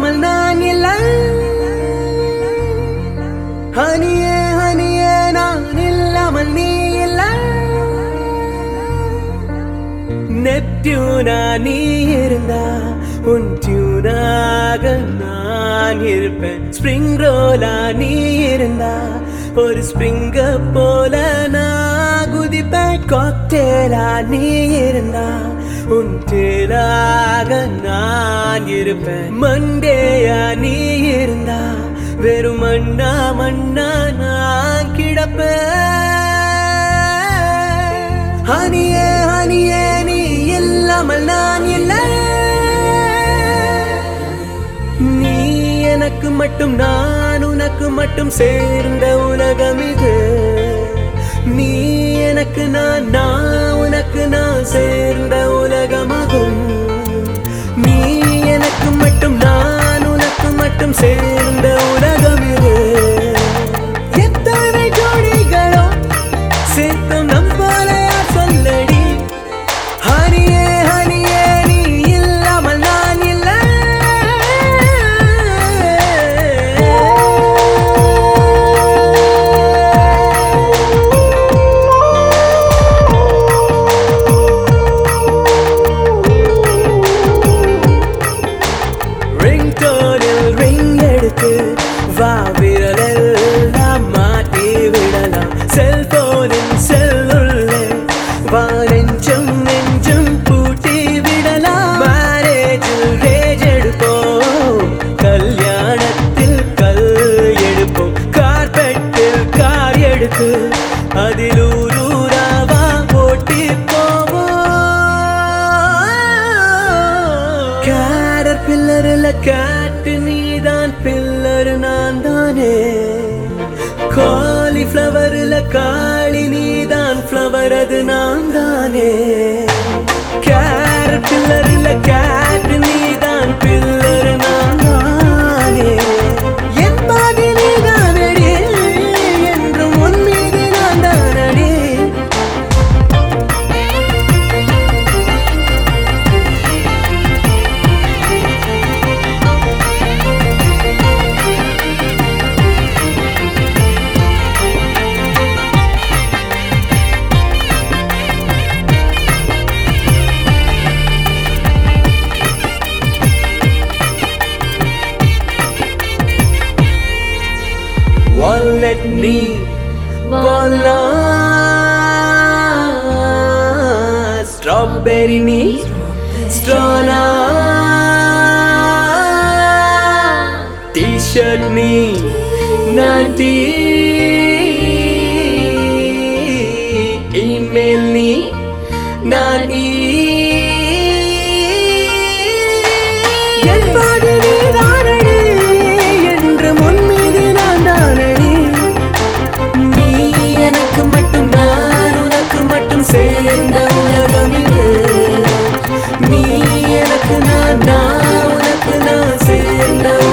இல்லாமல் நான் இல்லை. ஹனியே ஹனியே நான் இல்லாமல் நீ இல்லை. நெப்டியூனா நீ இருந்தா உன் டியூனாக நான் இருப்பேன். ஸ்பிரிங் ரோலா நீ இருந்தா ஒரு ஸ்பிரிங்க போல நான் குதிப்பேன். காக்டேலா நீ இருந்தா உன் டேலாக நான் இருப்பேன். மண்டேயா நீ இருந்தா வெறும் மண்ணா மண்ணா நான் கிடப்பேன். ஹனியே ஹனியே நீ இல்லாமல் நான் இல்லை. நீ எனக்கு மட்டும் நான் உனக்கு மட்டும் சேர்ந்த உலகம் இது. நீ எனக்கு நான் உனக்கு நான் சேர்ந்த உலகமாகும். நீ எனக்கு மட்டும் நான் உனக்கு மட்டும் சேர்ந்த உலகம் இது. எத்தனை ஜோடிகளோ சேர்த்தும் நம் போல சொல்லடி. ஹனியே ஹனியே நீ இல்லாமல் நான் இல்லை. ரிங்டோனில் ரிங் எடுத்து வா விரலெல்லாம் மாட்டி விடலாம். செல்போனின் செல்லுள்ளே வா நெஞ்சம் நெஞ்சம் பூட்டி விடலாம். மேரேஜில் ரேஜ் எடுப்போம், கல்யாணத்தில் கல் எடுப்போம். கார்பெட்டில் கார் எடுத்து அதில் ஊரூராவா ஓட்டி போவோம். கேடர் பில்லரில் கேட்டு நீதான் பில்லர் நான் தானே. காலிஃப்ளவரில் காளி நீதான் ஃப்ளவர் அது நான் தானே. கேரட் பில்லரில் கேட்டு நீதான் பில்லர் நான் தானே. என் பாதி நீதான் அடி என்றும் உன் மீது நான் தான் அடி. Wallet நீ walnut, strawberry நீ strawna, t-shirt நீ நான் email நீ நான் என் பாடு நீதான் அடி என்று முன் மீது நான் தான் அடி. நீ எனக்கு மட்டும் நான் உனக்கு மட்டும் சேர்ந்த உலகம் இது. நீ எனக்கு நான் உனக்கு நான் சேர்ந்த